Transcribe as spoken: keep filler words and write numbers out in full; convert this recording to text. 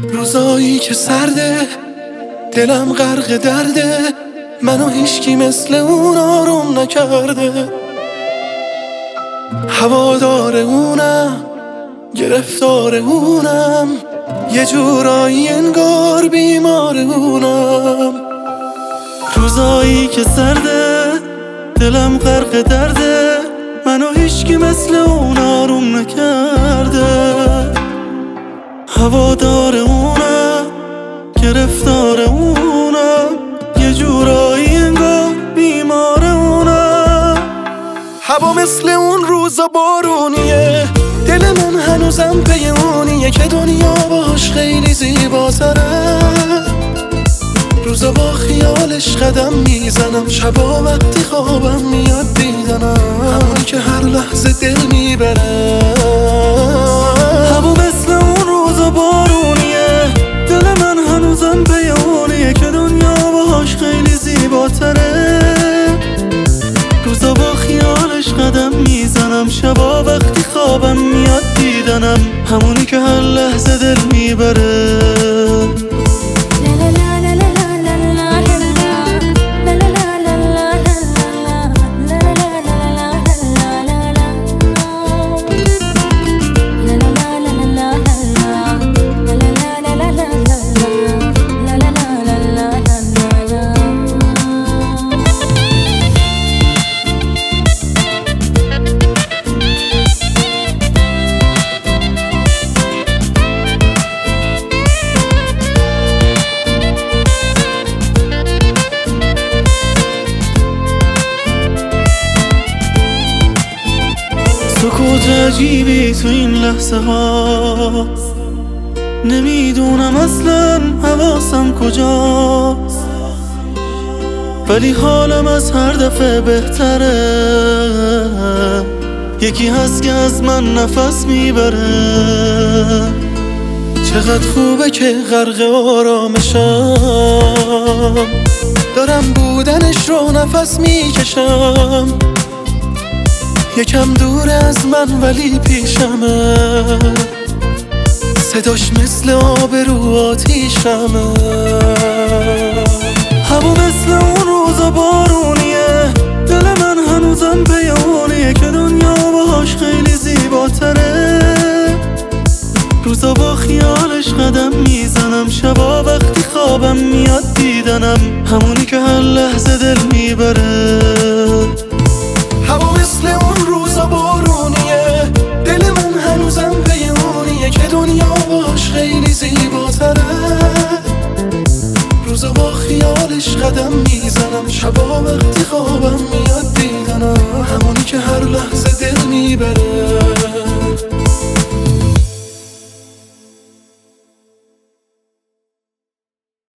روزایی که سرده دلم غرق درده، منو هیچکی مثل اون آروم نکرده. هوادار اونم، گرفتار اونم، یه جورایی انگار بیمار اونم. روزایی که سرده دلم غرق درده، منو هیچکی مثل اون آروم نکرده. هوادار اونم، گرفتار اونم، یه جورایی انگار بیمار اونم. هوا مثل اون روزا بارونیه، دل من هنوزم پی اونیه که دنیا باش خیلی زیباتره. روزا با خیالش قدم میزنم، شبا وقتی خوابم میاد دیدنم، همون که هر لحظه دل میبره. هوا مثل اون روزا بارونیه، دل من هنوزم پی اونیه که دنیا باش خیلی زیباتره. روزا با خیالش قدم میزنم، شبا وقتی خوابم میاد دیدنم، همونی که هر لحظه دل میبره. سکوت عجیبی تو این لحظه هاست، نمیدونم اصلا حواسم کجاست، ولی حالم از هر دفعه بهتره. یکی هست که از من نفس میبره. چقدر خوبه که غرق آرامشم، دارم بودنش رو نفس میکشم. یکم دور از من ولی پیشمه، صداش مثل آب رو آتیشمه. هوا مثل اون روزا بارونیه، دل من هنوزم پی اونیه که دنیا باش خیلی زیباتره. روزا با خیالش قدم میزنم، شبا وقتی خوابم میاد دیدنم، همونی که هر لحظه دل میبره. هوا مثل اون روزا بارونیه، دل من هنوزم پی اونیه که دنیا باش خیلی زیباتره. روزا با خیالش قدم میزنم، شبا وقتی خوابم میاد دیدنم، همونی که هر لحظه